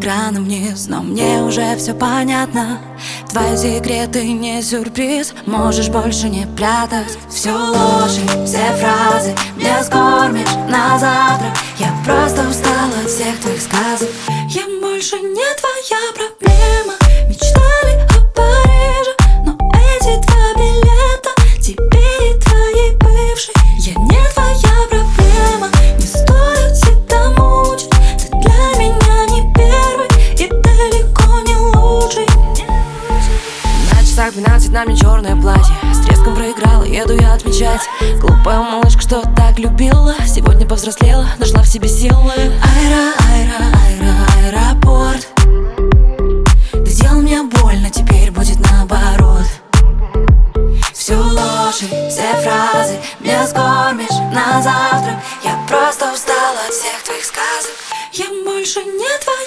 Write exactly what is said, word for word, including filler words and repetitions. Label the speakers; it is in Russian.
Speaker 1: экраном вниз, но мне уже все понятно. Твои секреты не сюрприз, можешь больше не прятать. Всю ложь и все фразы мне скормишь на завтра. Я просто устала от всех твоих сказок. Я больше не твоя проблема. Мечтали о Париже, но эти два билета тебе и твоей бывшей. Я не твоя проблема, не стоит себя мучить. Ты для меня не первый и далеко не лучший.
Speaker 2: На часах двенадцать, на мне черное платье. С треском проиграла, еду я отмечать. Глупая малышка, что так любила, сегодня повзрослела, нашла в себе силы.
Speaker 1: Айра, айра, айра, аэропорт. Ты сделал мне больно, теперь будет наоборот. Всю ложь и все фразы мне скормишь на завтрак. Я просто устала от всех твоих сказок. Я больше не твоя.